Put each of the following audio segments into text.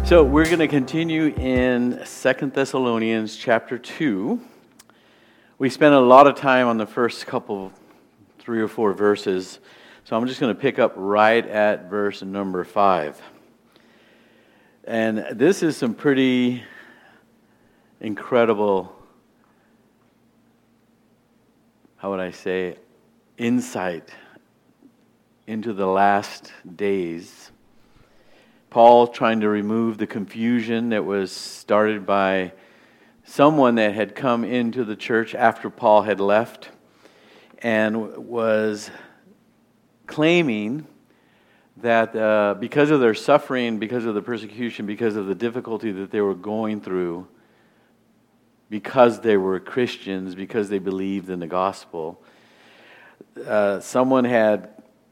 So we're going to continue in 2 Thessalonians chapter 2. We spent a lot of time on the first couple, 3 or 4 verses. So I'm just going to pick up right at verse number 5. And this is some pretty incredible, how would I say, insight into the last days. Paul trying to remove the confusion that was started by someone that had come into the church after Paul had left and was claiming that because of their suffering, because of the persecution, because of the difficulty that they were going through, because they were Christians, because they believed in the gospel, someone had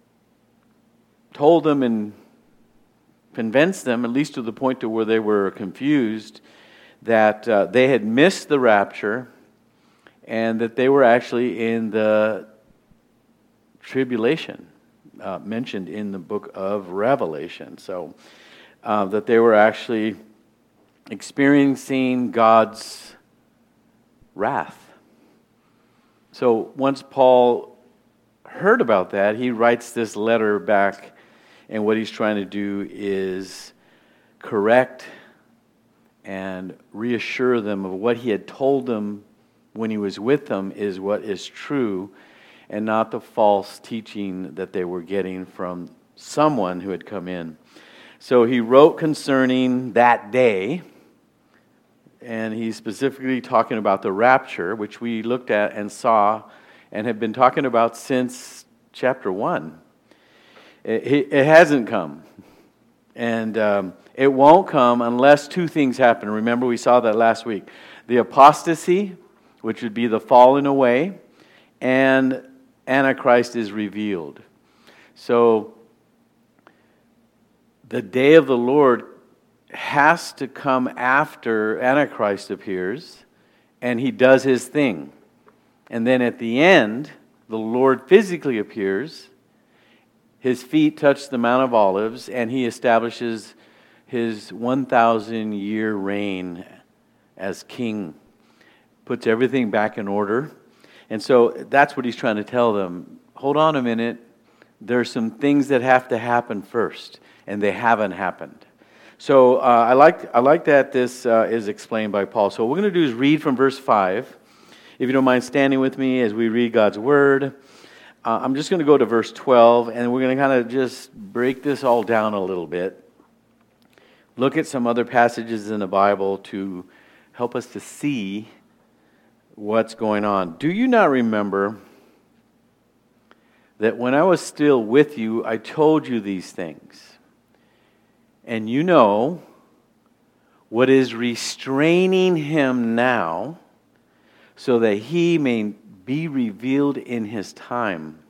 told them and convinced them, at least to the point to where they were confused, that they had missed the rapture and that they were actually in the tribulation mentioned in the book of Revelation. So that they were actually experiencing God's wrath. So once Paul heard about that, he writes this letter back. And what he's trying to do is correct and reassure them of what he had told them when he was with them is what is true, and not the false teaching that they were getting from someone who had come in. So he wrote concerning that day, and he's specifically talking about the rapture, which we looked at and saw and have been talking about since chapter 1. It hasn't come, and it won't come unless 2 things happen. Remember, we saw that last week. The apostasy, which would be the falling away, and Antichrist is revealed. So, the day of the Lord has to come after Antichrist appears, and he does his thing. And then at the end, the Lord physically appears. His feet touch the Mount of Olives, and he establishes his 1,000-year reign as king. Puts everything back in order. And so that's what he's trying to tell them. Hold on a minute. There's some things that have to happen first, and they haven't happened. So I like that this is explained by Paul. So what we're going to do is read from verse 5. If you don't mind standing with me as we read God's Word. I'm just going to go to verse 12, and we're going to kind of just break this all down a little bit. Look at some other passages in the Bible to help us to see what's going on. Do you not remember that when I was still with you, I told you these things? And you know what is restraining him now, so that he may be revealed in his time.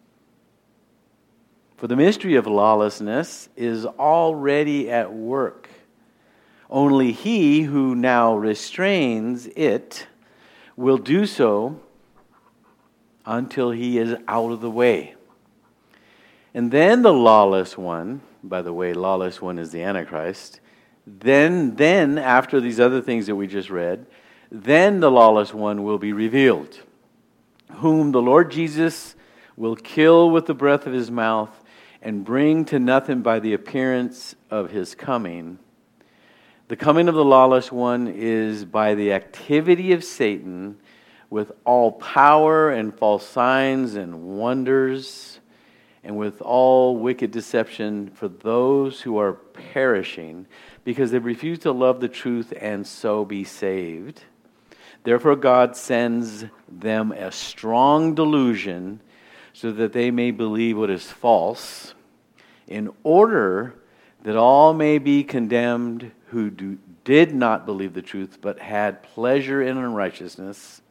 For the mystery of lawlessness is already at work. Only he who now restrains it will do so until he is out of the way. And then the lawless one, by the way, lawless one is the Antichrist, then after these other things that we just read, then the lawless one will be revealed, whom the Lord Jesus will kill with the breath of his mouth and bring to nothing by the appearance of his coming. The coming of the lawless one is by the activity of Satan with all power and false signs and wonders and with all wicked deception for those who are perishing because they refuse to love the truth and so be saved. Therefore, God sends them a strong delusion so that they may believe what is false, in order that all may be condemned who did not believe the truth, but had pleasure in unrighteousness.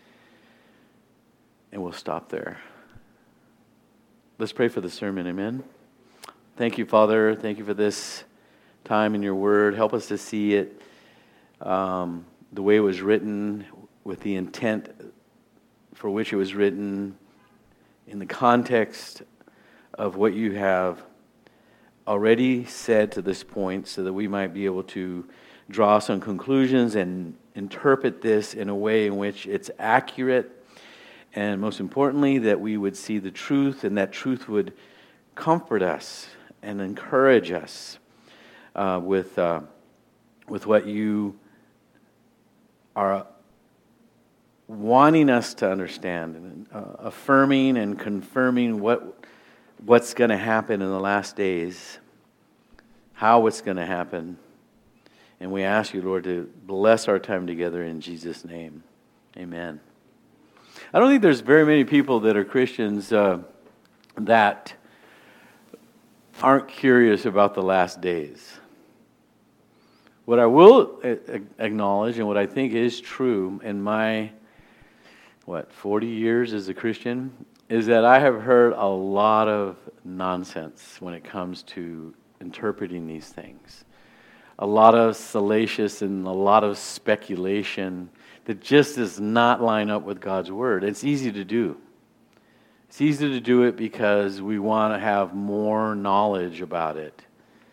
And we'll stop there. Let's pray for the sermon, amen? Thank you, Father. Thank you for this time in your word. Help us to see it the way it was written, with the intent for which it was written, in the context of what you have already said to this point so that we might be able to draw some conclusions and interpret this in a way in which it's accurate, and most importantly, that we would see the truth, and that truth would comfort us and encourage us with what you are wanting us to understand, and affirming and confirming what's going to happen in the last days, how it's going to happen. And we ask you, Lord, to bless our time together in Jesus' name. Amen. I don't think there's very many people that are Christians that aren't curious about the last days. What I will acknowledge, and what I think is true in my, 40 years as a Christian, is that I have heard a lot of nonsense when it comes to interpreting these things. A lot of salacious and a lot of speculation that just does not line up with God's Word. It's easy to do. It's easy to do it because we want to have more knowledge about it.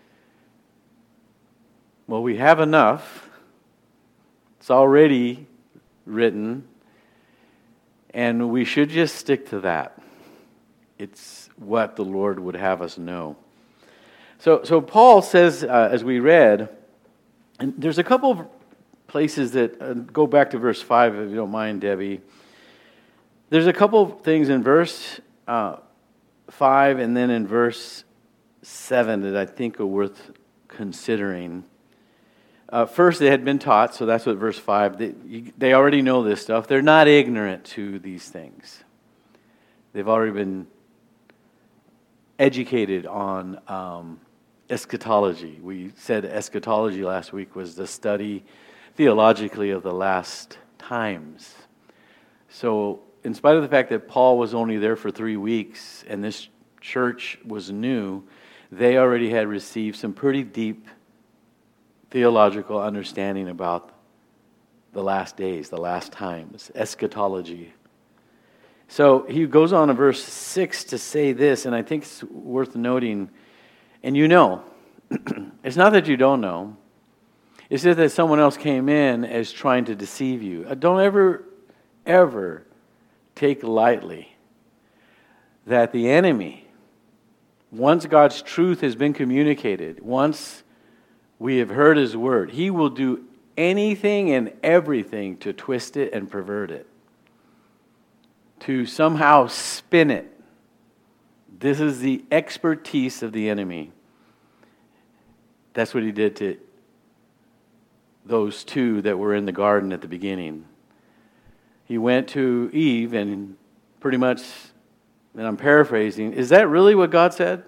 Well, we have enough. It's already written. And we should just stick to that. It's what the Lord would have us know. So Paul says, as we read, and there's a couple of places that go back to verse 5, if you don't mind, Debbie. There's a couple of things in verse 5 and then in verse 7 that I think are worth considering. First, they had been taught, so that's what verse 5, they already know this stuff. They're not ignorant to these things. They've already been educated on eschatology. We said eschatology last week was the study theologically of the last times. So in spite of the fact that Paul was only there for 3 weeks and this church was new, they already had received some pretty deep theological understanding about the last days, the last times, eschatology. So he goes on in verse 6 to say this, and I think it's worth noting. And you know, it's not that you don't know. It's just that someone else came in as trying to deceive you. Don't ever take lightly that the enemy, once God's truth has been communicated, once we have heard His word, he will do anything and everything to twist it and pervert it, to somehow spin it. This is the expertise of the enemy. That's what he did to those two that were in the garden at the beginning. He went to Eve and pretty much, and I'm paraphrasing, is that really what God said?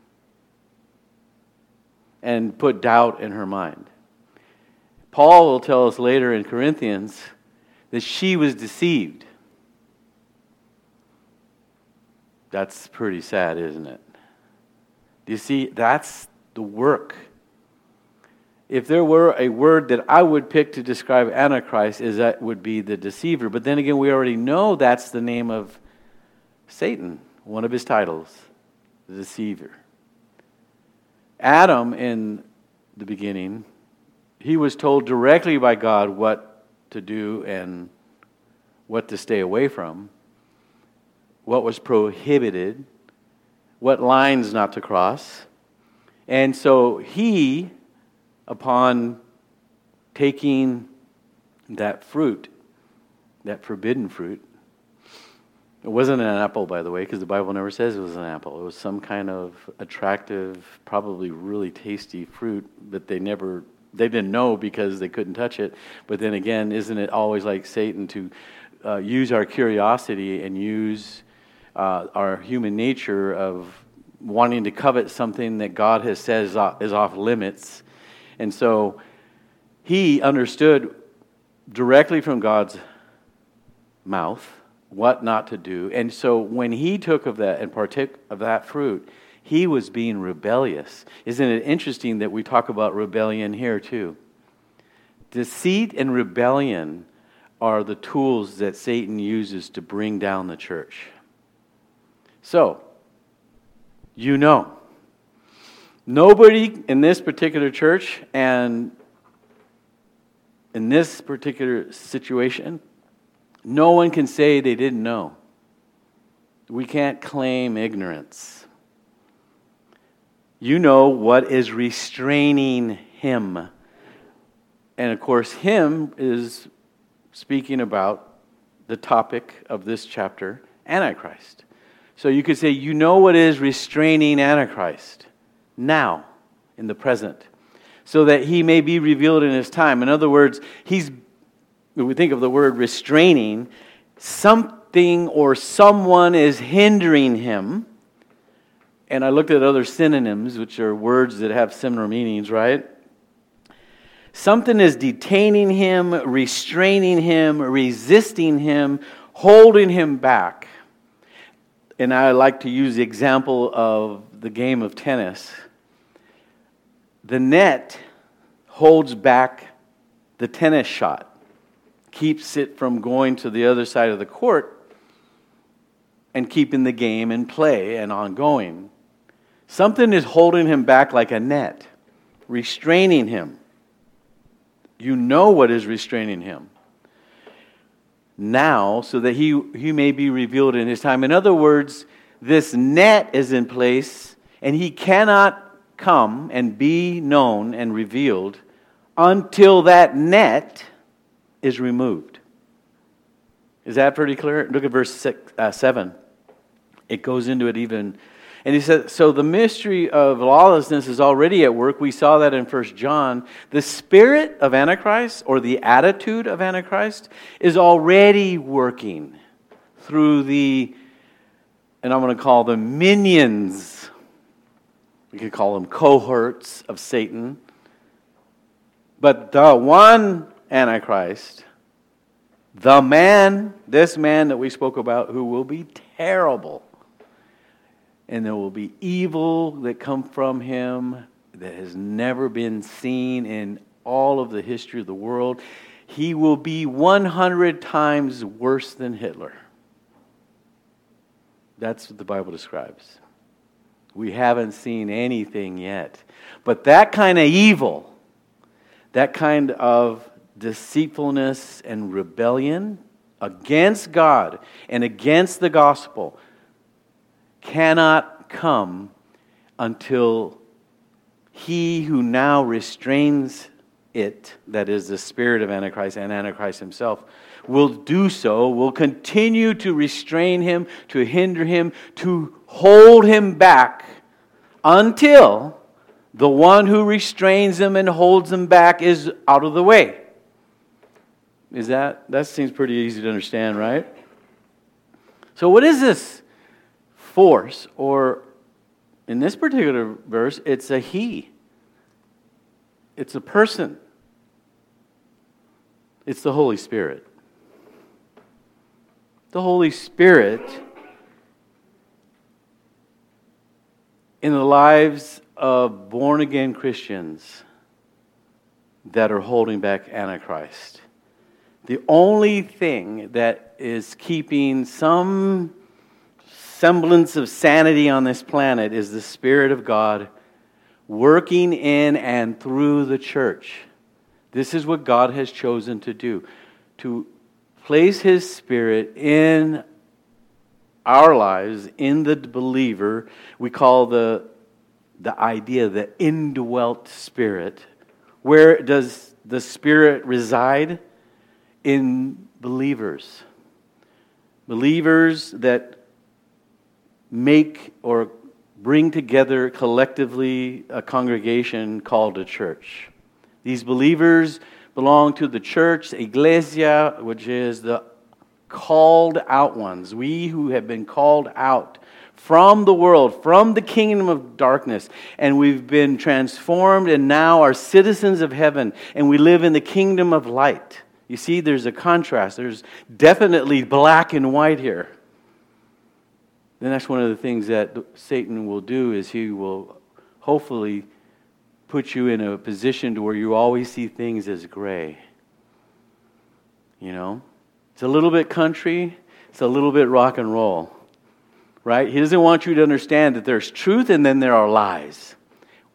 And put doubt in her mind. Paul will tell us later in Corinthians that she was deceived. That's pretty sad, isn't it? Do you see? That's the work. If there were a word that I would pick to describe Antichrist, that would be the deceiver. But then again, we already know that's the name of Satan, one of his titles, the deceiver. Adam, in the beginning, he was told directly by God what to do and what to stay away from, what was prohibited, what lines not to cross. And so he, upon taking that fruit, that forbidden fruit, it wasn't an apple, by the way, because the Bible never says it was an apple. It was some kind of attractive, probably really tasty fruit that they didn't know because they couldn't touch it. But then again, isn't it always like Satan to use our curiosity and use our human nature of wanting to covet something that God has said is off limits? And so he understood directly from God's mouth what not to do. And so when he took of that and partook of that fruit, he was being rebellious. Isn't it interesting that we talk about rebellion here too? Deceit and rebellion are the tools that Satan uses to bring down the church. So, you know, Nobody in this particular church and in this particular situation, no one can say they didn't know. We can't claim ignorance. You know what is restraining him. And of course, him is speaking about the topic of this chapter, Antichrist. So you could say, you know what is restraining Antichrist now, in the present, so that he may be revealed in his time. In other words, when we think of the word restraining, something or someone is hindering him. And I looked at other synonyms, which are words that have similar meanings, right? Something is detaining him, restraining him, resisting him, holding him back. And I like to use the example of the game of tennis. The net holds back the tennis shot, keeps it from going to the other side of the court and keeping the game in play and ongoing. Something is holding him back like a net, restraining him. You know what is restraining him now, so that he may be revealed in his time. In other words, this net is in place, and he cannot come and be known and revealed until that net is removed. Is that pretty clear? Look at verse 7. It goes into it even. And he said, so the mystery of lawlessness is already at work. We saw that in 1 John. The spirit of Antichrist, or the attitude of Antichrist, is already working through and I'm going to call them minions. We could call them cohorts of Satan. But the one Antichrist, this man that we spoke about, who will be terrible, and there will be evil that come from him that has never been seen in all of the history of the world. He will be 100 times worse than Hitler. That's what the Bible describes. We haven't seen anything yet. But that kind of evil, that kind of deceitfulness and rebellion against God and against the gospel cannot come until he who now restrains it, that is the spirit of Antichrist and Antichrist himself, will do so, will continue to restrain him, to hinder him, to hold him back until the one who restrains him and holds him back is out of the way. That seems pretty easy to understand, right? So what is this force? Or in this particular verse, it's a he. It's a person. It's the Holy Spirit. The Holy Spirit in the lives of born-again Christians that are holding back Antichrist. The only thing that is keeping some semblance of sanity on this planet is the Spirit of God working in and through the church. This is what God has chosen to do, to place His Spirit in our lives, in the believer. We call the idea the indwelt Spirit. Where does the Spirit reside? In believers. Believers that make or bring together collectively a congregation called a church. These believers belong to the church, Iglesia, which is the called out ones. We who have been called out from the world, from the kingdom of darkness, and we've been transformed and now are citizens of heaven, and we live in the kingdom of light. You see, there's a contrast. There's definitely black and white here. And that's one of the things that Satan will do, is he will hopefully put you in a position to where you always see things as gray. You know? It's a little bit country. It's a little bit rock and roll. Right? He doesn't want you to understand that there's truth and then there are lies.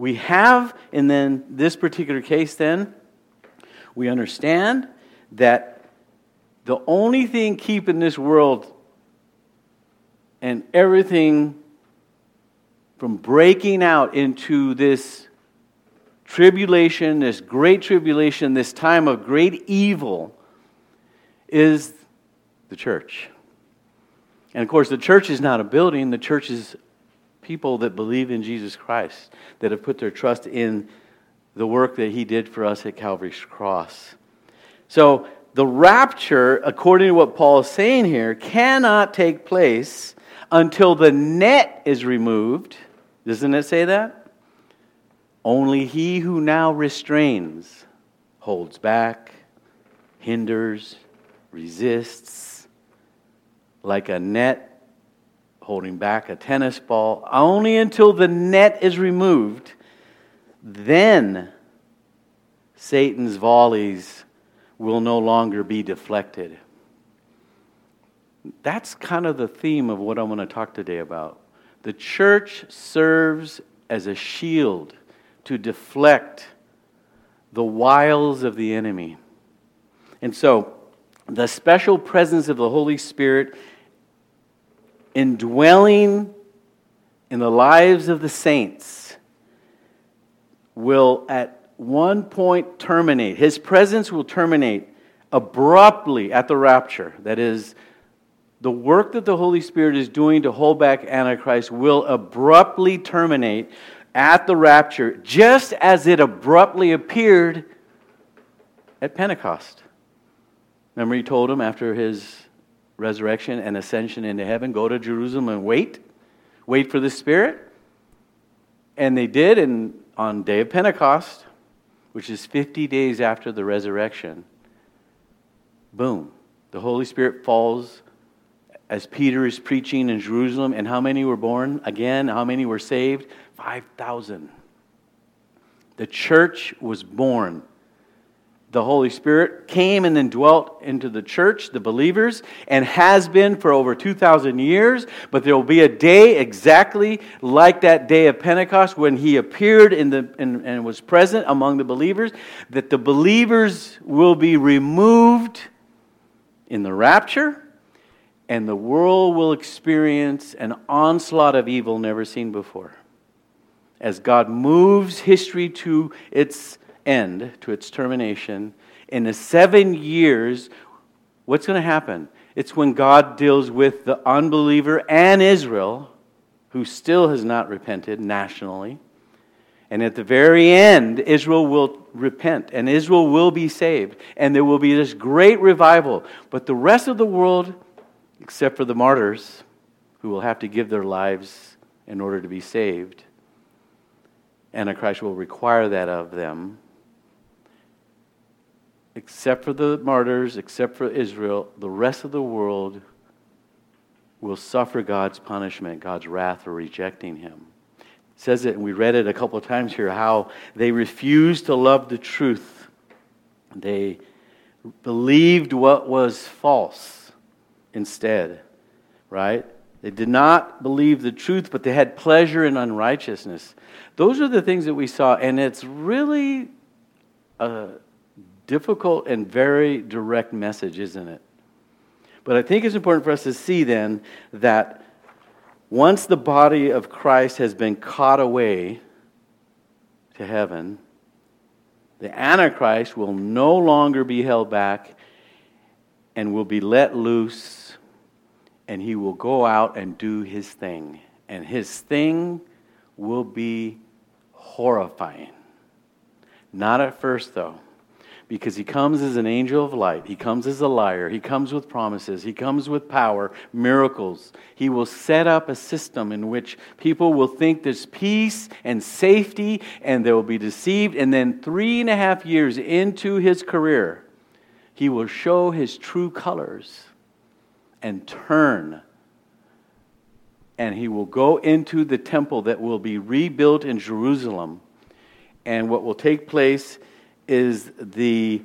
We have, and then this particular case then, we understand that the only thing keeping this world and everything from breaking out into this tribulation, this great tribulation, this time of great evil, is the church. And of course, the church is not a building. The church is people that believe in Jesus Christ, that have put their trust in the work that He did for us at Calvary's cross. So, the rapture, according to what Paul is saying here, cannot take place until the net is removed. Doesn't it say that? Only he who now restrains, holds back, hinders, resists, like a net holding back a tennis ball. Only until the net is removed, then Satan's volleys will no longer be deflected. That's kind of the theme of what I'm going to talk today about. The church serves as a shield to deflect the wiles of the enemy. And so, the special presence of the Holy Spirit indwelling in the lives of the saints will at one point terminate. His presence will terminate abruptly at the rapture. That is, the work that the Holy Spirit is doing to hold back Antichrist will abruptly terminate at the rapture, just as it abruptly appeared at Pentecost. Remember, He told them after His resurrection and ascension into heaven, go to Jerusalem and wait for the Spirit. And they did, and on day of Pentecost, which is 50 days after the resurrection, boom, the Holy Spirit falls as Peter is preaching in Jerusalem. And how many were born again? How many were saved? 5,000. The church was born. The Holy Spirit came and then dwelt into the church, the believers, and has been for over 2,000 years. But there will be a day exactly like that day of Pentecost when He appeared and was present among the believers, that the believers will be removed in the rapture, and the world will experience an onslaught of evil never seen before. As God moves history to its end, to its termination, in the 7 years, what's going to happen? It's when God deals with the unbeliever and Israel, who still has not repented nationally. And at the very end, Israel will repent, and Israel will be saved, and there will be this great revival. But the rest of the world, except for the martyrs, who will have to give their lives in order to be saved, Antichrist will require that of them. Except for the martyrs, except for Israel, the rest of the world will suffer God's punishment, God's wrath for rejecting Him. It says it, and we read it a couple of times here, how they refused to love the truth. They believed what was false instead, right? They did not believe the truth, but they had pleasure in unrighteousness. Those are the things that we saw, and it's really a difficult and very direct message, isn't it? But I think it's important for us to see then that once the body of Christ has been caught away to heaven, the Antichrist will no longer be held back and will be let loose, and he will go out and do his thing. And his thing will be horrifying. Not at first, though. Because he comes as an angel of light. He comes as a liar. He comes with promises. He comes with power, miracles. He will set up a system in which people will think there's peace and safety, and they will be deceived. And then 3.5 years into his career, he will show his true colors and turn. And he will go into the temple that will be rebuilt in Jerusalem. And what will take place is the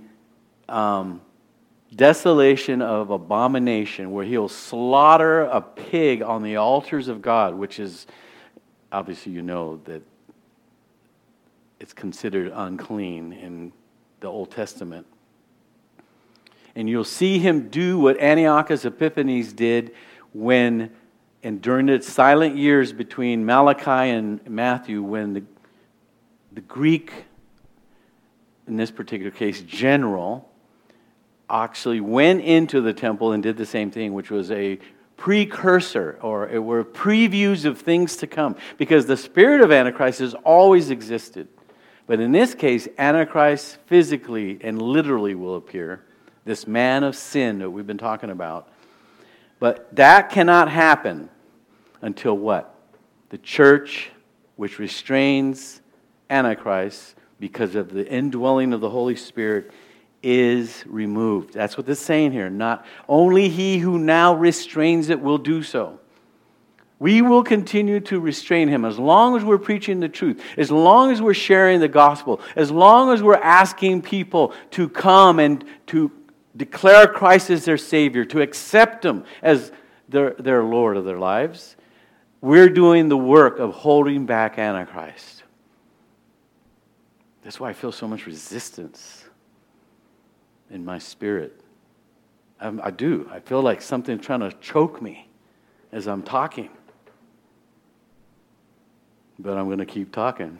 desolation of abomination, where he'll slaughter a pig on the altars of God, which is, obviously you know that it's considered unclean in the Old Testament. And you'll see him do what Antiochus Epiphanes did during the silent years between Malachi and Matthew, when the Greek, in this particular case, general, actually went into the temple and did the same thing, which was a precursor, or it were previews of things to come. Because the spirit of Antichrist has always existed. But in this case, Antichrist physically and literally will appear. This man of sin that we've been talking about. But that cannot happen until what? The church, which restrains Antichrist because of the indwelling of the Holy Spirit, is removed. That's what it's saying here. Not only he who now restrains it will do so. We will continue to restrain him as long as we're preaching the truth, as long as we're sharing the gospel, as long as we're asking people to come and to declare Christ as their Savior, to accept him as their Lord of their lives. We're doing the work of holding back Antichrist. That's why I feel so much resistance in my spirit. I do. I feel like something's trying to choke me as I'm talking. But I'm going to keep talking.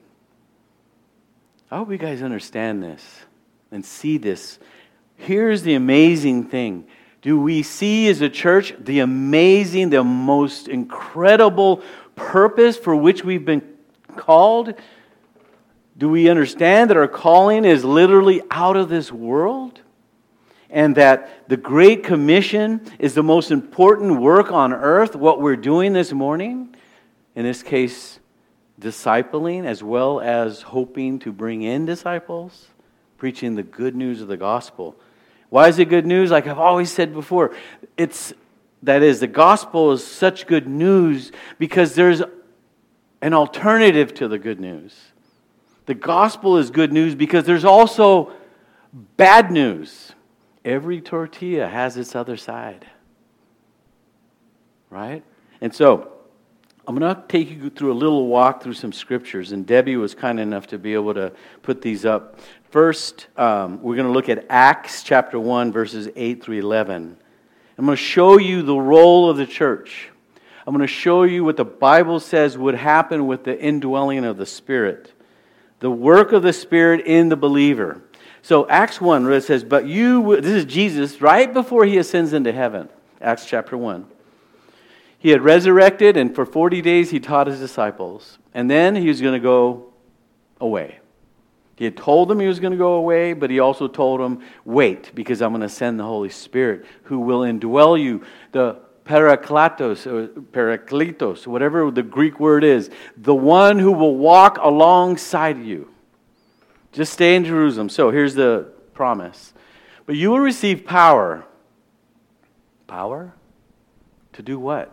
I hope you guys understand this and see this. Here's the amazing thing. Do we see as a church the most incredible purpose for which we've been called? Do we understand that our calling is literally out of this world? And that the Great Commission is the most important work on earth, what we're doing this morning? In this case, discipling as well as hoping to bring in disciples, preaching the good news of the gospel. Why is it good news? Like I've always said before, the gospel is such good news because there's an alternative to the good news. The gospel is good news because there's also bad news. Every tortilla has its other side. Right? And so, I'm going to take you through a little walk through some scriptures, and Debbie was kind enough to be able to put these up. First, we're going to look at Acts chapter 1, verses 8 through 11. I'm going to show you the role of the church. I'm going to show you what the Bible says would happen with the indwelling of the Spirit. The work of the Spirit in the believer. So Acts 1, where it says, this is Jesus right before he ascends into heaven. Acts chapter 1. He had resurrected, and for 40 days he taught his disciples. And then he was going to go away. He had told them he was going to go away, but he also told them, wait, because I'm going to send the Holy Spirit who will indwell you. The Parakletos, whatever the Greek word is, the one who will walk alongside you. Just stay in Jerusalem. So here's the promise. But you will receive power. Power? To do what?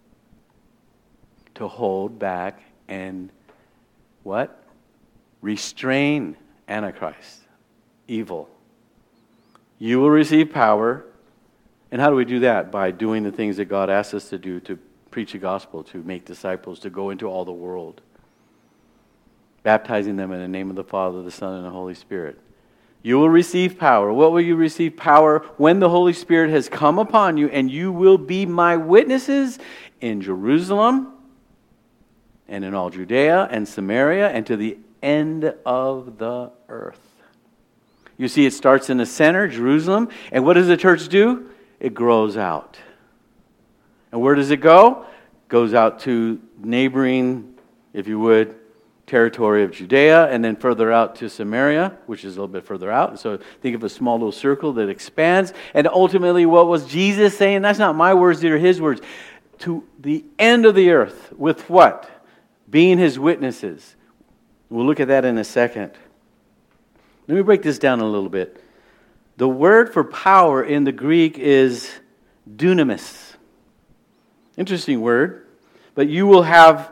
To hold back and what? Restrain Antichrist. Evil. You will receive power. And how do we do that? By doing the things that God asks us to do, to preach the gospel, to make disciples, to go into all the world. Baptizing them in the name of the Father, the Son, and the Holy Spirit. You will receive power. What will you receive power? When the Holy Spirit has come upon you, and you will be my witnesses in Jerusalem, and in all Judea and Samaria, and to the end of the earth. You see, it starts in the center, Jerusalem, and what does the church do? It grows out. And where does it go? It goes out to neighboring, if you would, territory of Judea, and then further out to Samaria, which is a little bit further out. And so think of a small little circle that expands. And ultimately, what was Jesus saying? That's not my words, these are his words. To the end of the earth. With what? Being his witnesses. We'll look at that in a second. Let me break this down a little bit. The word for power in the Greek is dunamis. Interesting word. But you will have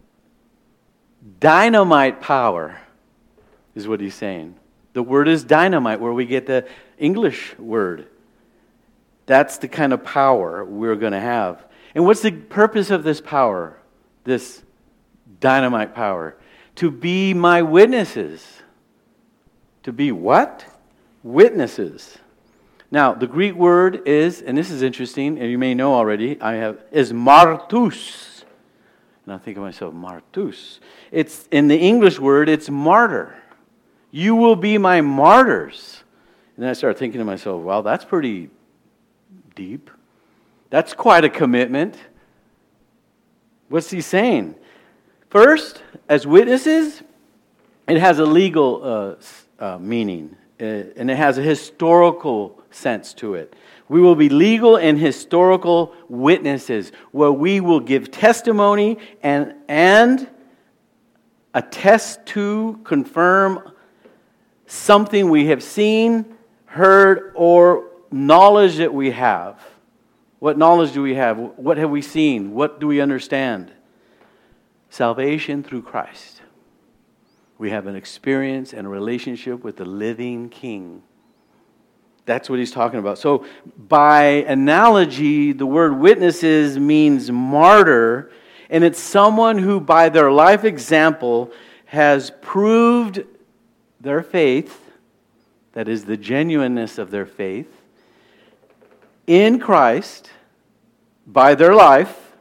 dynamite power, is what he's saying. The word is dynamite, where we get the English word. That's the kind of power we're going to have. And what's the purpose of this power? This dynamite power? to be my witnesses. To be what? Witnesses. Now, the Greek word is, and this is interesting, and you may know already, is martus. And I think of myself, martus. It's in the English word, it's martyr. You will be my martyrs. And then I started thinking to myself, wow, that's pretty deep. That's quite a commitment. What's he saying? First, as witnesses, it has a legal meaning, and it has a historical sense to it. We will be legal and historical witnesses, where we will give testimony and attest to, confirm something we have seen, heard, or knowledge that we have. What knowledge do we have? What have we seen? What do we understand? Salvation through Christ. We have an experience and a relationship with the living King. That's what he's talking about. So, by analogy, the word witnesses means martyr, and it's someone who, by their life example, has proved their faith, that is, the genuineness of their faith, in Christ, by their life,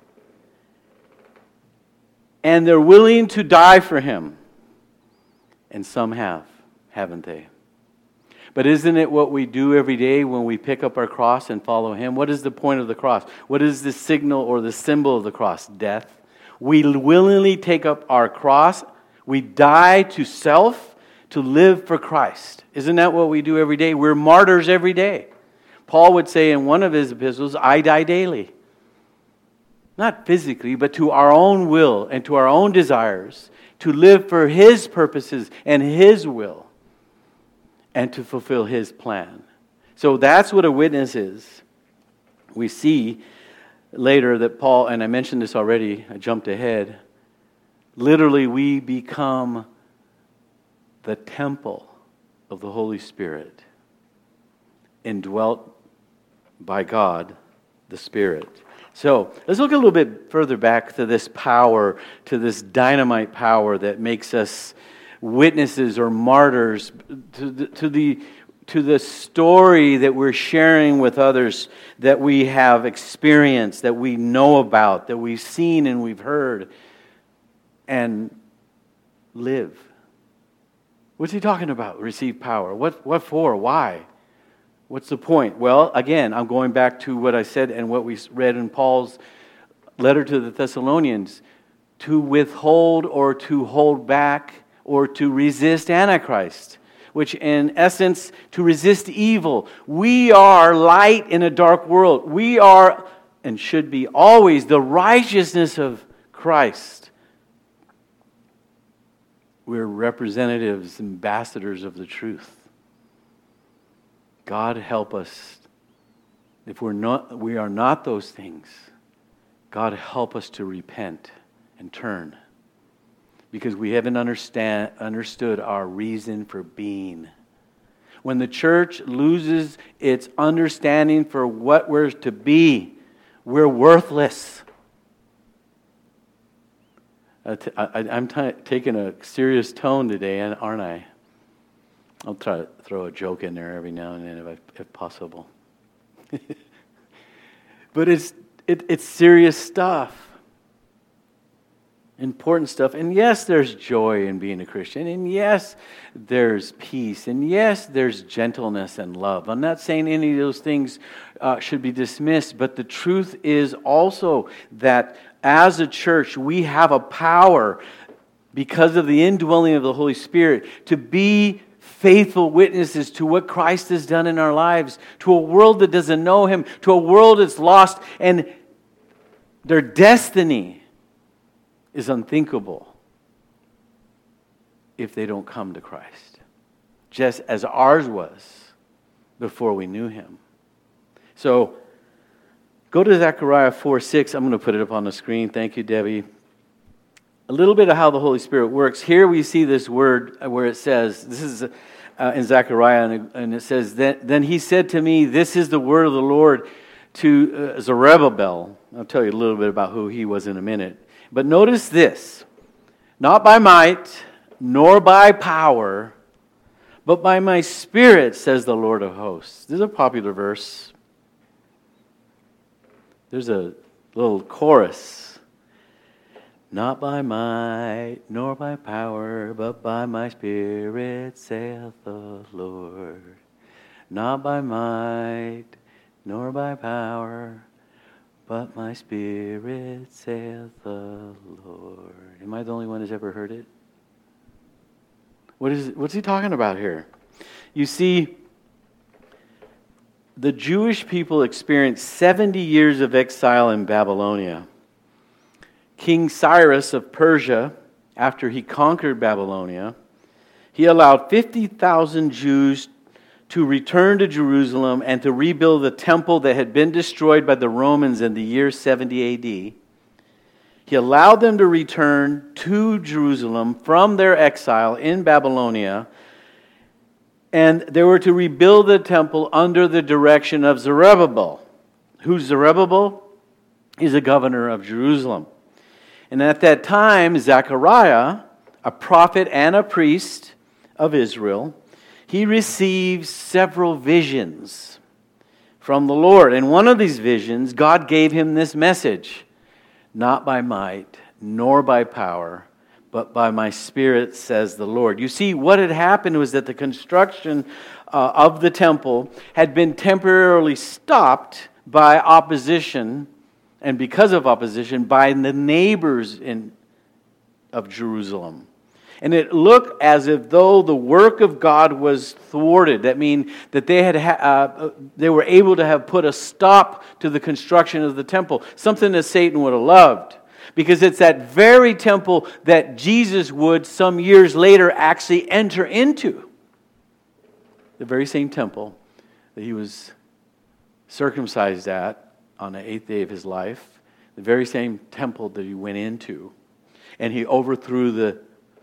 and they're willing to die for Him. And some have, haven't they? But isn't it what we do every day when we pick up our cross and follow Him? What is the point of the cross? What is the signal or the symbol of the cross? Death. We willingly take up our cross. We die to self to live for Christ. Isn't that what we do every day? We're martyrs every day. Paul would say in one of his epistles, I die daily. Not physically, but to our own will and to our own desires, to live for His purposes and His will, and to fulfill His plan. So that's what a witness is. We see later that Paul, and I mentioned this already, I jumped ahead, literally we become the temple of the Holy Spirit, indwelt by God, the Spirit. So, let's look a little bit further back to this power, to this dynamite power that makes us witnesses or martyrs, to the story that we're sharing with others, that we have experienced, that we know about, that we've seen and we've heard, and live. What's he talking about? Receive power. What for? Why? What's the point? Well, again, I'm going back to what I said and what we read in Paul's letter to the Thessalonians. To withhold or to hold back or to resist Antichrist, which in essence, to resist evil. We are light in a dark world. We are, and should be always, the righteousness of Christ. We're representatives, ambassadors of the truth. God help us. If we are not those things, God help us to repent and turn. Because we haven't understood our reason for being. When the church loses its understanding for what we're to be, we're worthless. I'm taking a serious tone today, aren't I? I'll try to throw a joke in there every now and then if possible. But it's serious stuff. Important stuff. And yes, there's joy in being a Christian. And yes, there's peace. And yes, there's gentleness and love. I'm not saying any of those things should be dismissed. But the truth is also that as a church, we have a power because of the indwelling of the Holy Spirit to be faithful witnesses to what Christ has done in our lives, to a world that doesn't know Him, to a world that's lost, and their destiny is unthinkable if they don't come to Christ, just as ours was before we knew Him. So, go to Zechariah 4:6. I'm going to put it up on the screen. Thank you, Debbie. A little bit of how the Holy Spirit works. Here we see this word where it says, this is in Zechariah, and it says, Then he said to me, this is the word of the Lord to Zerubbabel. I'll tell you a little bit about who he was in a minute. But notice this. Not by might, nor by power, but by my Spirit, says the Lord of hosts. This is a popular verse. There's a little chorus. Not by might, nor by power, but by my Spirit, saith the Lord. Not by might, nor by power, but my Spirit, saith the Lord. Am I the only one who's ever heard it? What's he talking about here? You see, the Jewish people experienced 70 years of exile in Babylonia. King Cyrus of Persia, after he conquered Babylonia, he allowed 50,000 Jews to return to Jerusalem and to rebuild the temple that had been destroyed by the Romans in the year 70 AD. He allowed them to return to Jerusalem from their exile in Babylonia, and they were to rebuild the temple under the direction of Zerubbabel. Who's Zerubbabel? He's a governor of Jerusalem. And at that time, Zechariah, a prophet and a priest of Israel, he received several visions from the Lord. And one of these visions, God gave him this message: not by might, nor by power, but by my Spirit, says the Lord. You see, what had happened was that the construction of the temple had been temporarily stopped by opposition, and because of opposition, by the neighbors of Jerusalem. And it looked as if though the work of God was thwarted. That means that they were able to have put a stop to the construction of the temple, something that Satan would have loved. Because it's that very temple that Jesus would, some years later, actually enter into. The very same temple that he was circumcised at on the 8th day of his life. The very same temple that he went into. And he overthrew the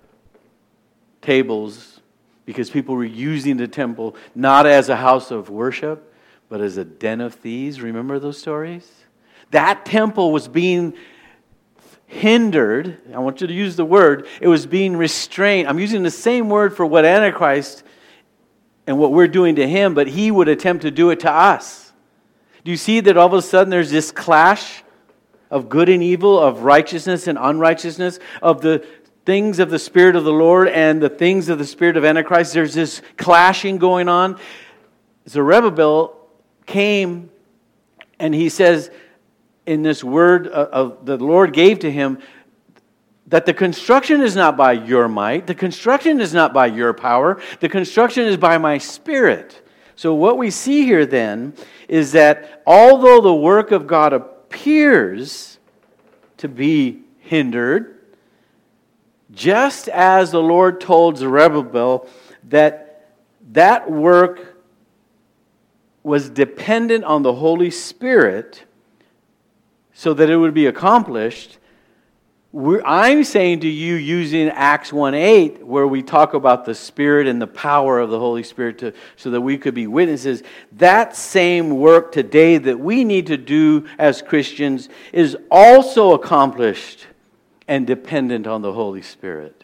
tables because people were using the temple not as a house of worship, but as a den of thieves. Remember those stories? That temple was being hindered. I want you to use the word. It was being restrained. I'm using the same word for what Antichrist and what we're doing to him, but he would attempt to do it to us. Do you see that all of a sudden there's this clash of good and evil, of righteousness and unrighteousness, of the things of the Spirit of the Lord and the things of the Spirit of Antichrist? There's this clashing going on. Zerubbabel came and he says in this word the Lord gave to him that the construction is not by your might, the construction is not by your power, the construction is by my Spirit. So what we see here then is that although the work of God appears to be hindered, just as the Lord told Zerubbabel that work was dependent on the Holy Spirit so that it would be accomplished, I'm saying to you using Acts 1:8, where we talk about the Spirit and the power of the Holy Spirit so that we could be witnesses, that same work today that we need to do as Christians is also accomplished and dependent on the Holy Spirit.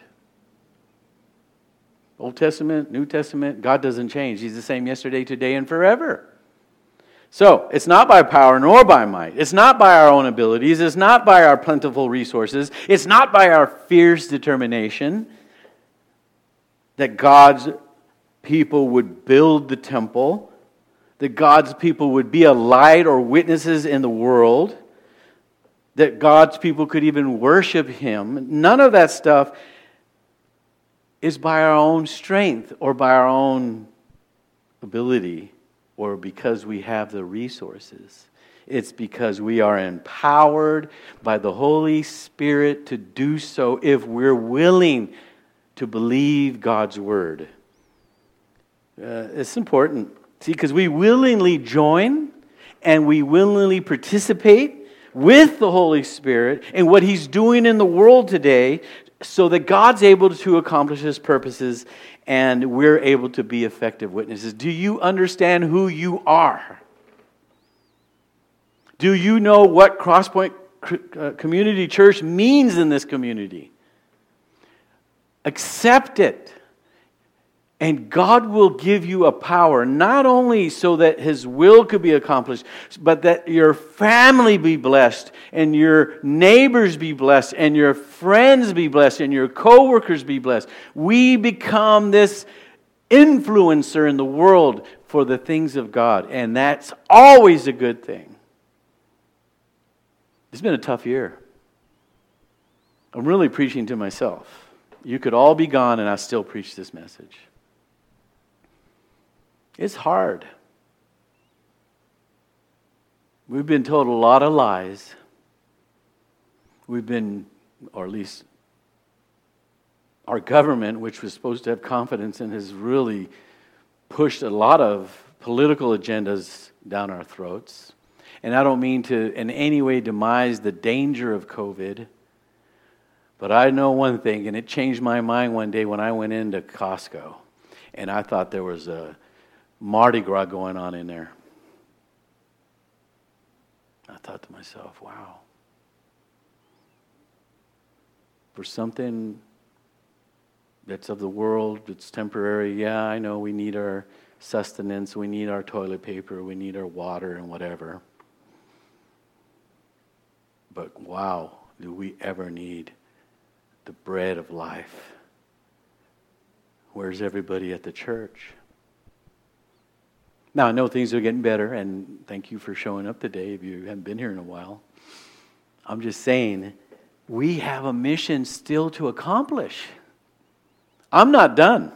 Old Testament, New Testament, God doesn't change. He's the same yesterday, today, and forever. So, it's not by power nor by might. It's not by our own abilities. It's not by our plentiful resources. It's not by our fierce determination that God's people would build the temple, that God's people would be a light or witnesses in the world, that God's people could even worship Him. None of that stuff is by our own strength or by our own ability or because we have the resources. It's because we are empowered by the Holy Spirit to do so if we're willing to believe God's Word. It's important. See, because we willingly join and we willingly participate with the Holy Spirit in what He's doing in the world today so that God's able to accomplish His purposes and we're able to be effective witnesses. Do you understand who you are? Do you know what Crosspoint Community Church means in this community? Accept it. And God will give you a power, not only so that His will could be accomplished, but that your family be blessed, and your neighbors be blessed, and your friends be blessed, and your co-workers be blessed. We become this influencer in the world for the things of God, and that's always a good thing. It's been a tough year. I'm really preaching to myself. You could all be gone, and I still preach this message. It's hard. We've been told a lot of lies. We've been, or at least our government, which was supposed to have confidence in, has really pushed a lot of political agendas down our throats. And I don't mean to in any way demise the danger of COVID, but I know one thing, and it changed my mind one day when I went into Costco, and I thought there was a Mardi Gras going on in there. I thought to myself, wow. For something that's of the world, it's temporary, yeah, I know we need our sustenance, we need our toilet paper, we need our water and whatever. But wow, do we ever need the bread of life? Where's everybody at the church? Now, I know things are getting better, and thank you for showing up today if you haven't been here in a while. I'm just saying, we have a mission still to accomplish. I'm not done.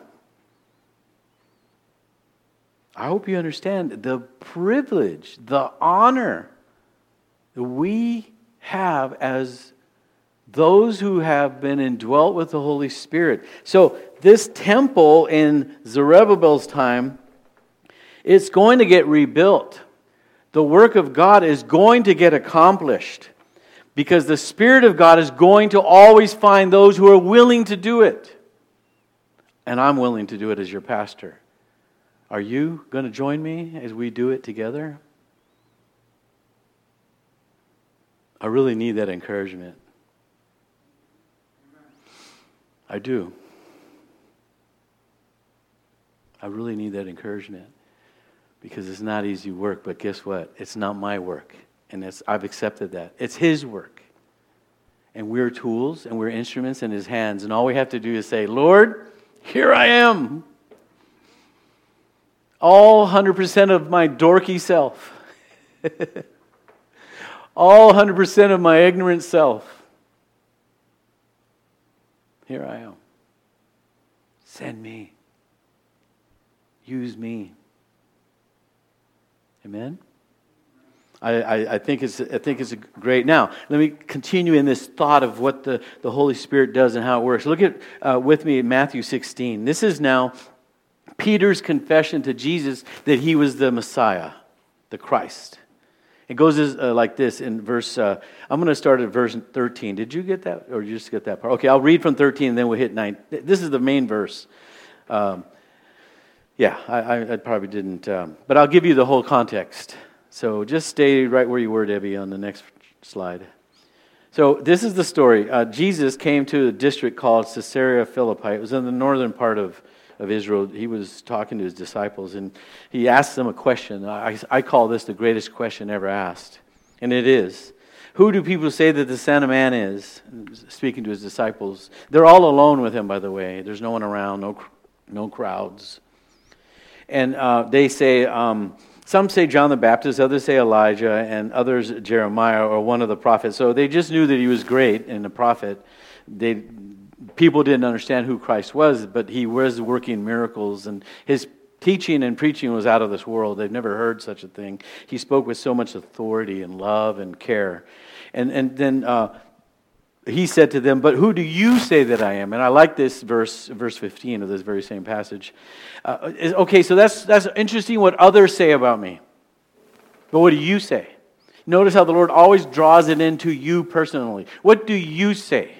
I hope you understand the privilege, the honor that we have as those who have been indwelt with the Holy Spirit. So, this temple in Zerubbabel's time, it's going to get rebuilt. The work of God is going to get accomplished because the Spirit of God is going to always find those who are willing to do it. And I'm willing to do it as your pastor. Are you going to join me as we do it together? I really need that encouragement. I do. I really need that encouragement. Because it's not easy work, but guess what? It's not my work. And I've accepted that. It's His work. And we're tools and we're instruments in His hands. And all we have to do is say, Lord, here I am. All 100% of my dorky self. All 100% of my ignorant self. Here I am. Send me. Use me. Amen? I think it's great. Now, let me continue in this thought of what the Holy Spirit does and how it works. Look at with me at Matthew 16. This is now Peter's confession to Jesus that he was the Messiah, the Christ. It goes like this in verse, I'm going to start at verse 13. Did you get that? Or you just get that part? Okay, I'll read from 13 and then we'll hit 9. This is the main verse. I probably didn't, but I'll give you the whole context. So just stay right where you were, Debbie, on the next slide. So this is the story. Jesus came to a district called Caesarea Philippi. It was in the northern part of Israel. He was talking to his disciples, and he asked them a question. I call this the greatest question ever asked, and it is, who do people say that the Son of Man is? Speaking to his disciples. They're all alone with him, by the way. There's no one around, no crowds. And they say, some say John the Baptist, others say Elijah, and others Jeremiah or one of the prophets. So they just knew that he was great and a prophet. People didn't understand who Christ was, but he was working miracles, and his teaching and preaching was out of this world. They've never heard such a thing. He spoke with so much authority and love and care. And then he said to them, but who do you say that I am? And I like this verse 15 of this very same passage. Okay, so that's interesting what others say about me. But what do you say? Notice how the Lord always draws it into you personally. What do you say?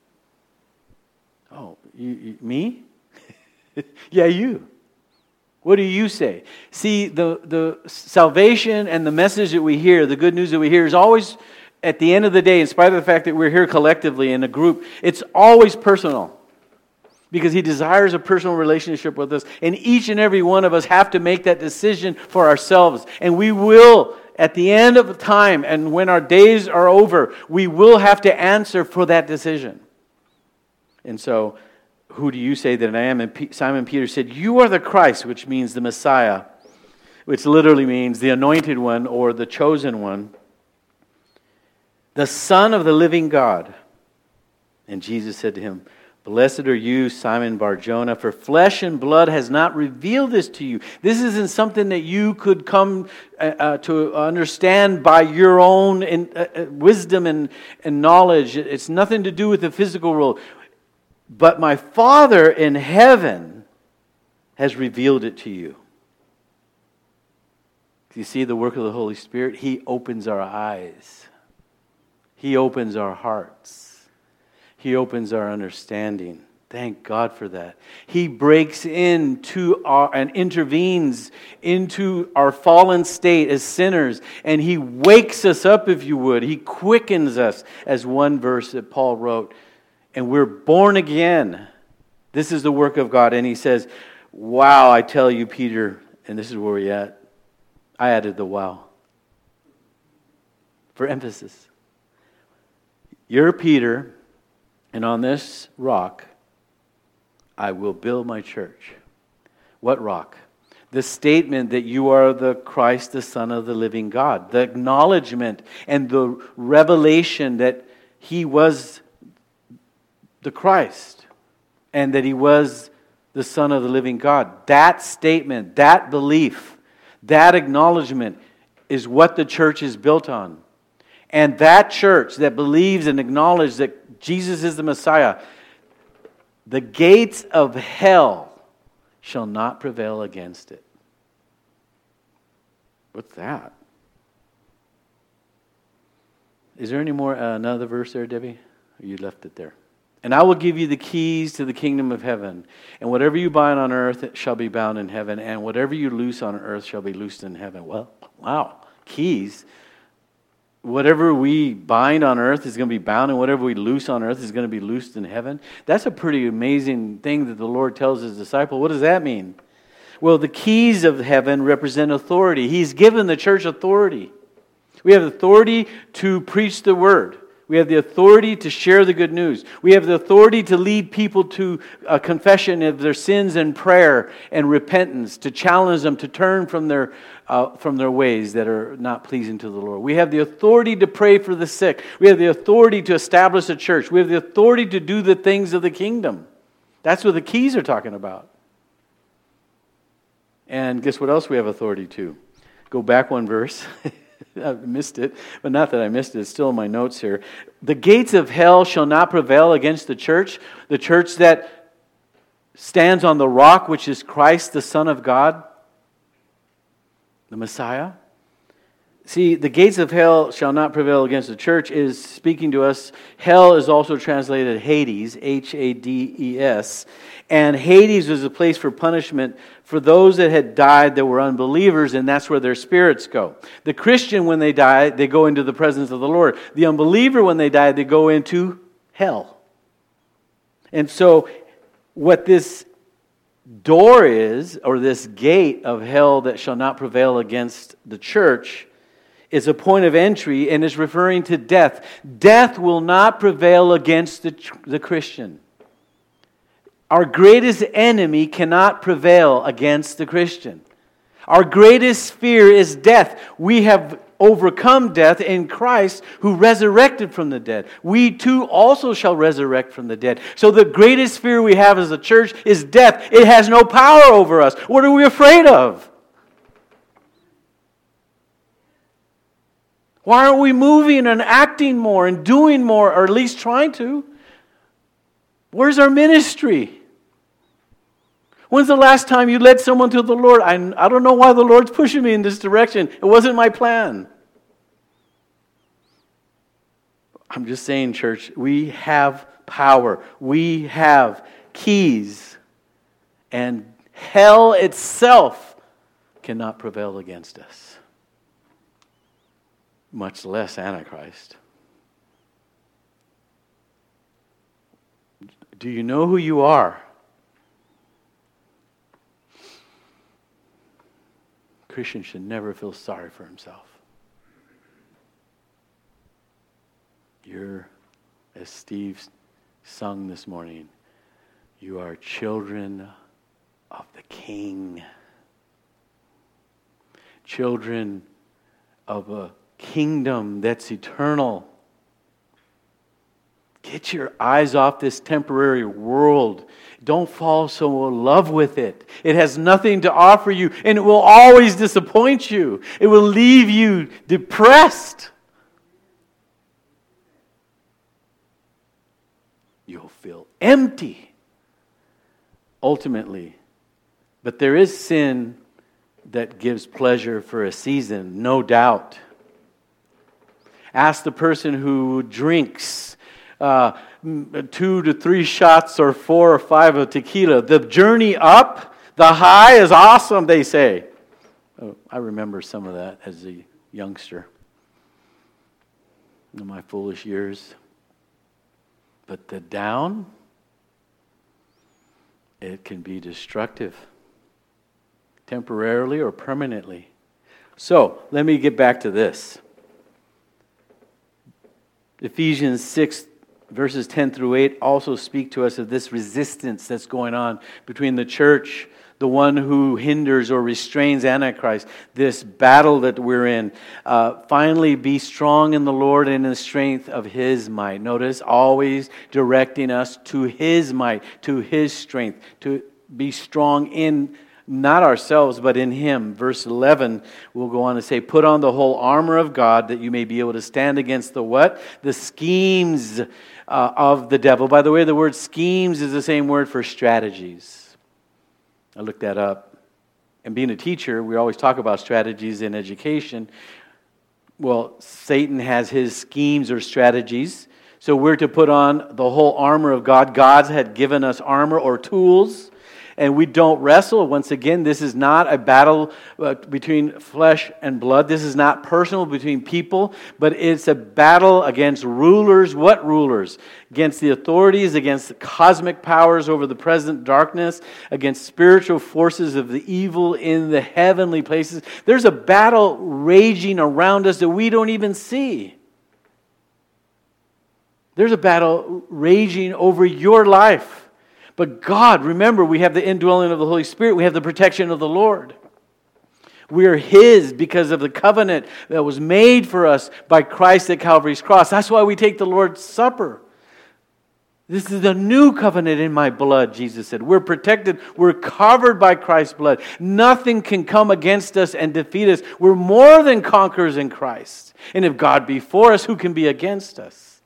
Oh, me? Yeah, you. What do you say? See, the salvation and the message that we hear, the good news that we hear is always, at the end of the day, in spite of the fact that we're here collectively in a group, it's always personal. because He desires a personal relationship with us. And each and every one of us have to make that decision for ourselves. And we will, at the end of time, and when our days are over, we will have to answer for that decision. And so, who do you say that I am? And Simon Peter said, you are the Christ, which means the Messiah, which literally means the anointed one or the chosen one, the Son of the living God. And Jesus said to him, blessed are you, Simon Bar-Jonah, for flesh and blood has not revealed this to you. This isn't something that you could come to understand by your own wisdom and knowledge. It's nothing to do with the physical world. But my Father in heaven has revealed it to you. Do you see the work of the Holy Spirit? He opens our eyes. He opens our hearts. He opens our understanding. Thank God for that. He breaks into and intervenes into our fallen state as sinners, and He wakes us up, if you would. He quickens us, as one verse that Paul wrote, and we're born again. This is the work of God. And he says, wow, I tell you, Peter, and this is where we're at. I added the wow for emphasis. You're Peter, and on this rock, I will build my church. What rock? The statement that you are the Christ, the Son of the living God. The acknowledgement and the revelation that He was the Christ and that He was the Son of the living God. That statement, that belief, that acknowledgement is what the church is built on. And that church that believes and acknowledges that Jesus is the Messiah, the gates of hell shall not prevail against it. What's that? Is there any more, another verse there, Debbie? Or you left it there? And I will give you the keys to the kingdom of heaven. And whatever you bind on earth shall be bound in heaven. And whatever you loose on earth shall be loosed in heaven. Well, wow. Keys. Whatever we bind on earth is going to be bound. And whatever we loose on earth is going to be loosed in heaven. That's a pretty amazing thing that the Lord tells His disciple. What does that mean? Well, the keys of heaven represent authority. He's given the church authority. We have authority to preach the word. We have the authority to share the good news. We have the authority to lead people to a confession of their sins and prayer and repentance, to challenge them to turn from their ways that are not pleasing to the Lord. We have the authority to pray for the sick. We have the authority to establish a church. We have the authority to do the things of the kingdom. That's what the keys are talking about. And guess what else we have authority to? Go back one verse. I missed it, but not that I missed it. It's still in my notes here. The gates of hell shall not prevail against the church that stands on the rock, which is Christ, the Son of God, the Messiah. See, the gates of hell shall not prevail against the church is speaking to us. Hell is also translated Hades, Hades. And Hades was a place for punishment for those that had died that were unbelievers, and that's where their spirits go. The Christian, when they die, they go into the presence of the Lord. The unbeliever, when they die, they go into hell. And so, what this door is, or this gate of hell that shall not prevail against the church, is a point of entry and is referring to death. Death will not prevail against the Christian. Our greatest enemy cannot prevail against the Christian. Our greatest fear is death. We have overcome death in Christ who resurrected from the dead. We too also shall resurrect from the dead. So the greatest fear we have as a church is death. It has no power over us. What are we afraid of? Why aren't we moving and acting more and doing more, or at least trying to? Where's our ministry? When's the last time you led someone to the Lord? I don't know why the Lord's pushing me in this direction. It wasn't my plan. I'm just saying, church, we have power. We have keys. And hell itself cannot prevail against us. Much less Antichrist. Do you know who you are? Christian should never feel sorry for himself. You're, as Steve sung this morning, you are children of the King. Children of a kingdom that's eternal. Get your eyes off this temporary world. Don't fall so in love with it. It has nothing to offer you, and it will always disappoint you. It will leave you depressed. You'll feel empty, ultimately. But there is sin that gives pleasure for a season, no doubt. Ask the person who drinks 2 to 3 shots or 4 or 5 of tequila. The journey up, the high is awesome, they say. Oh, I remember some of that as a youngster in my foolish years. But the down, it can be destructive, temporarily or permanently. So, let me get back to this. Ephesians 6, verses 10 through 8 also speak to us of this resistance that's going on between the church, the one who hinders or restrains Antichrist, this battle that we're in. Finally, be strong in the Lord and in the strength of His might. Notice, always directing us to His might, to His strength, to be strong in not ourselves, but in Him. Verse 11, we'll go on to say, put on the whole armor of God that you may be able to stand against the what? The schemes of the devil. By the way, the word schemes is the same word for strategies. I looked that up. And being a teacher, we always talk about strategies in education. Well, Satan has his schemes or strategies. So we're to put on the whole armor of God. God had given us armor or tools. And we don't wrestle. Once again, this is not a battle between flesh and blood. This is not personal between people, but it's a battle against rulers. What rulers? Against the authorities, against the cosmic powers over the present darkness, against spiritual forces of the evil in the heavenly places. There's a battle raging around us that we don't even see. There's a battle raging over your life. But God, remember, we have the indwelling of the Holy Spirit. We have the protection of the Lord. We are His because of the covenant that was made for us by Christ at Calvary's cross. That's why we take the Lord's Supper. This is the new covenant in my blood, Jesus said. We're protected. We're covered by Christ's blood. Nothing can come against us and defeat us. We're more than conquerors in Christ. And if God be for us, who can be against us?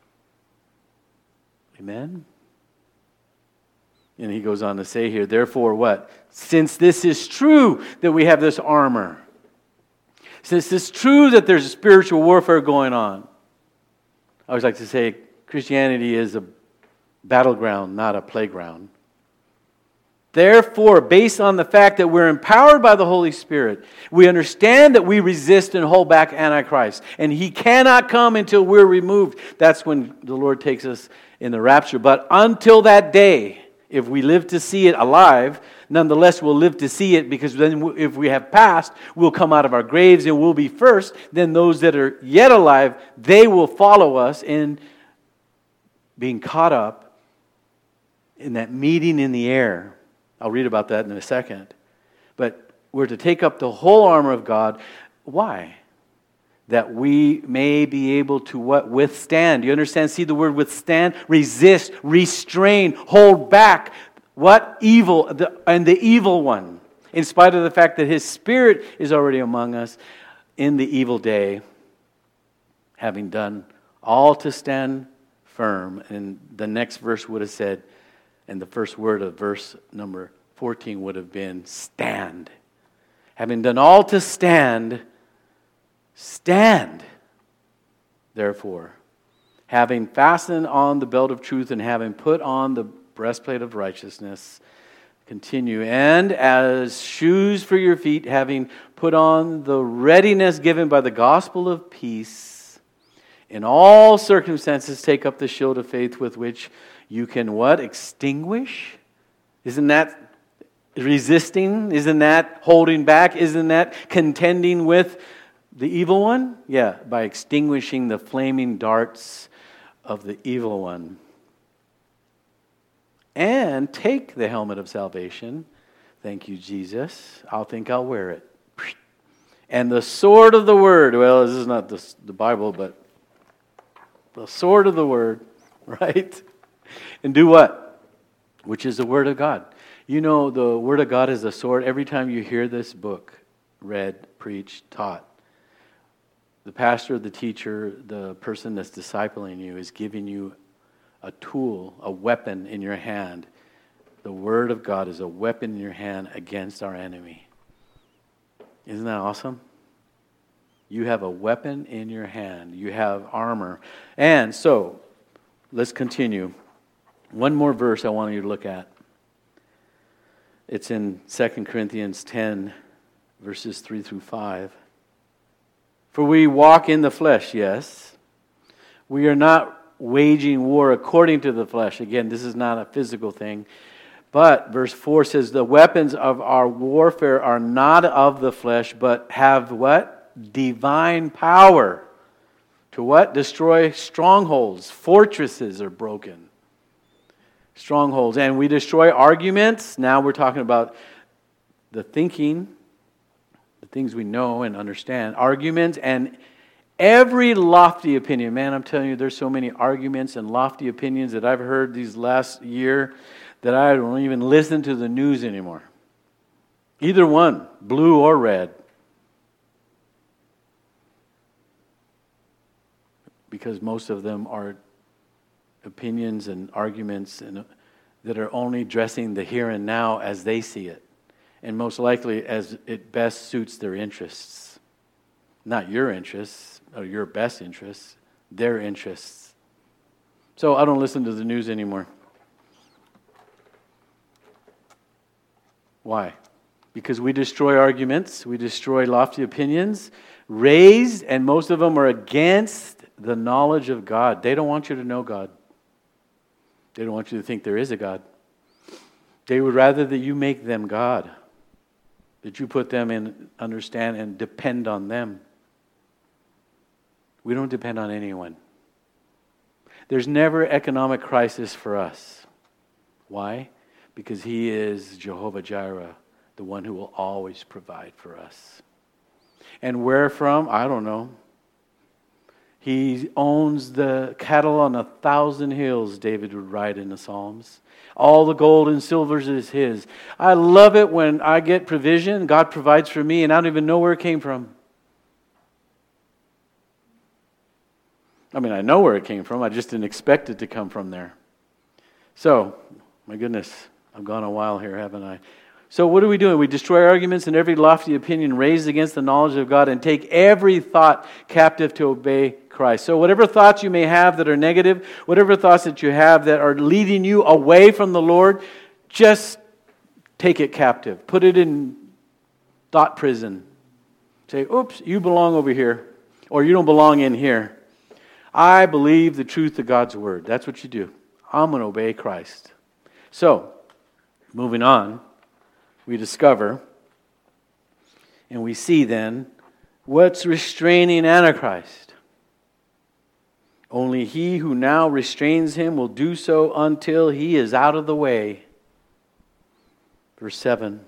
Amen? And he goes on to say here, therefore what? Since this is true that we have this armor, since it's true that there's a spiritual warfare going on, I always like to say Christianity is a battleground, not a playground. Therefore, based on the fact that we're empowered by the Holy Spirit, we understand that we resist and hold back Antichrist. And he cannot come until we're removed. That's when the Lord takes us in the rapture. But until that day, if we live to see it alive, nonetheless we'll live to see it, because then if we have passed, we'll come out of our graves and we'll be first. Then those that are yet alive, they will follow us in being caught up in that meeting in the air. I'll read about that in a second. But we're to take up the whole armor of God. Why? That we may be able to what? Withstand. You understand? See the word withstand? Resist, restrain, hold back. What? Evil, and the evil one. In spite of the fact that His Spirit is already among us in the evil day, having done all to stand firm. And the next verse would have said, and the first word of verse number 14 would have been stand. Having done all to stand, stand, therefore, having fastened on the belt of truth and having put on the breastplate of righteousness, continue, and as shoes for your feet, having put on the readiness given by the gospel of peace, in all circumstances take up the shield of faith with which you can what? Extinguish? Isn't that resisting? Isn't that holding back? Isn't that contending with the evil one? Yeah, by extinguishing the flaming darts of the evil one. And take the helmet of salvation. Thank you, Jesus. I'll wear it. And the sword of the word. Well, this is not the Bible, but the sword of the word, right? And do what? Which is the word of God. You know, the word of God is a sword. Every time you hear this book read, preached, taught, the pastor, the teacher, the person that's discipling you is giving you a tool, a weapon in your hand. The word of God is a weapon in your hand against our enemy. Isn't that awesome? You have a weapon in your hand. You have armor. And so, let's continue. One more verse I want you to look at. It's in 2 Corinthians 10, verses 3 through 5. For we walk in the flesh, yes. We are not waging war according to the flesh. Again, this is not a physical thing. But verse 4 says, the weapons of our warfare are not of the flesh, but have what? Divine power. To what? Destroy strongholds. Fortresses are broken. Strongholds. And we destroy arguments. Now we're talking about the thinking, the things we know and understand. Arguments and every lofty opinion. Man, I'm telling you, there's so many arguments and lofty opinions that I've heard these last year that I don't even listen to the news anymore. Either one, blue or red. Because most of them are opinions and arguments that are only addressing the here and now as they see it. And most likely as it best suits their interests. Not your interests or your best interests, their interests. So I don't listen to the news anymore. Why? Because we destroy arguments, we destroy lofty opinions, raised, and most of them are against the knowledge of God. They don't want you to know God. They don't want you to think there is a God. They would rather that you make them God, that you put them in, understand, and depend on them. We don't depend on anyone. There's never economic crisis for us. Why? Because He is Jehovah Jireh, the one who will always provide for us. And where from? I don't know. He owns the cattle on 1,000 hills, David would write in the Psalms. All the gold and silver is His. I love it when I get provision, God provides for me, and I don't even know where it came from. I mean, I know where it came from. I just didn't expect it to come from there. So, my goodness, I've gone a while here, haven't I? So what are we doing? We destroy arguments and every lofty opinion raised against the knowledge of God and take every thought captive to obey Christ. So whatever thoughts you may have that are negative, whatever thoughts that you have that are leading you away from the Lord, just take it captive. Put it in thought prison. Say, oops, you belong over here, or you don't belong in here. I believe the truth of God's Word. That's what you do. I'm going to obey Christ. So, moving on, we discover and we see then what's restraining Antichrist. Only he who now restrains him will do so until he is out of the way. Verse 7.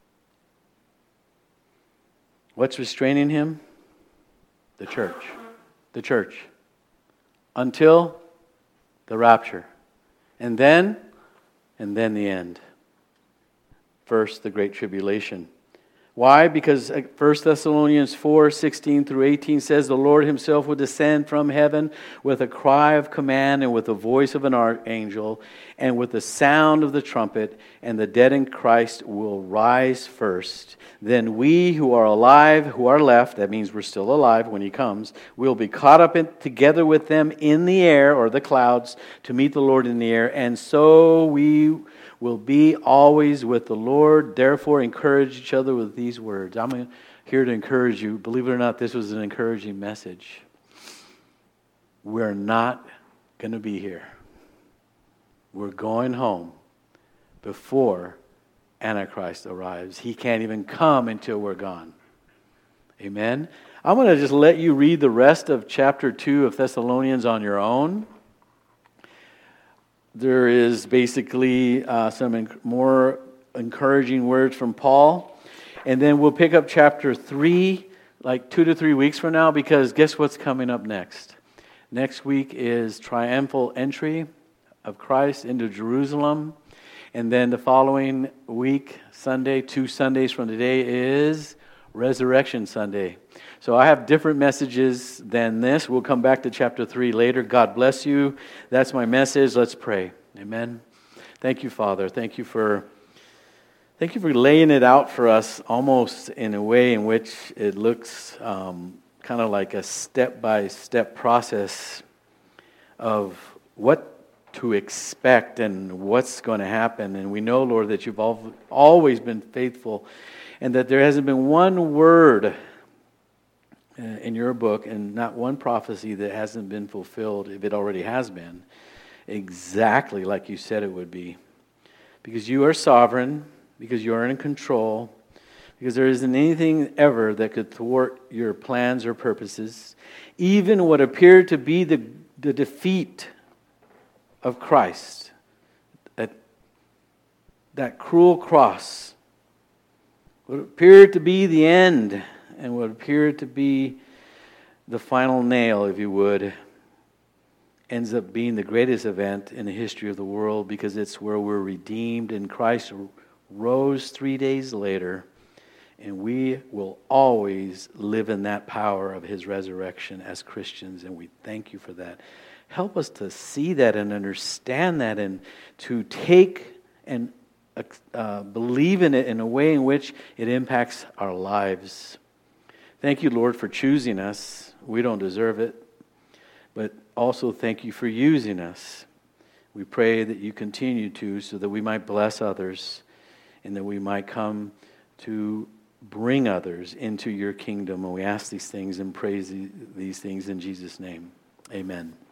What's restraining him? The church. The church. Until the rapture. And then the end. First, the Great Tribulation. Why? Because 1 Thessalonians 4:16 through 18 says, the Lord Himself will descend from heaven with a cry of command and with the voice of an archangel and with the sound of the trumpet, and the dead in Christ will rise first. Then we who are alive, who are left, that means we're still alive when He comes, will be caught up together with them in the air, or the clouds, to meet the Lord in the air, and so we will be always with the Lord. Therefore, encourage each other with these words. I'm here to encourage you. Believe it or not, this was an encouraging message. We're not going to be here. We're going home before Antichrist arrives. He can't even come until we're gone. Amen? I'm going to just let you read the rest of chapter 2 of Thessalonians on your own. There is basically some more encouraging words from Paul. And then we'll pick up chapter 3 like 2 to 3 weeks from now, because guess what's coming up next? Next week is triumphal entry of Christ into Jerusalem. And then the following week, Sunday, 2 Sundays from today, is Resurrection Sunday. So I have different messages than this. We'll come back to chapter 3 later. God bless you. That's my message. Let's pray. Amen. Thank you, Father. Thank you for laying it out for us almost in a way in which it looks kind of like a step-by-step process of what to expect and what's going to happen. And we know, Lord, that you've always been faithful, and that there hasn't been one word in your book and not one prophecy that hasn't been fulfilled, if it already has been, exactly like you said it would be. Because you are sovereign, because you are in control, because there isn't anything ever that could thwart your plans or purposes. Even what appeared to be the defeat of Christ, that cruel cross, what appeared to be the end and what appeared to be the final nail, if you would, ends up being the greatest event in the history of the world, because it's where we're redeemed, and Christ rose 3 days later, and we will always live in that power of his resurrection as Christians, and we thank you for that. Help us to see that and understand that, and to take and believe in it in a way in which it impacts our lives. Thank you, Lord, for choosing us. We don't deserve it, but also thank you for using us. We pray that you continue to, so that we might bless others, and that we might come to bring others into your kingdom. And we ask these things and praise these things in Jesus' name. Amen.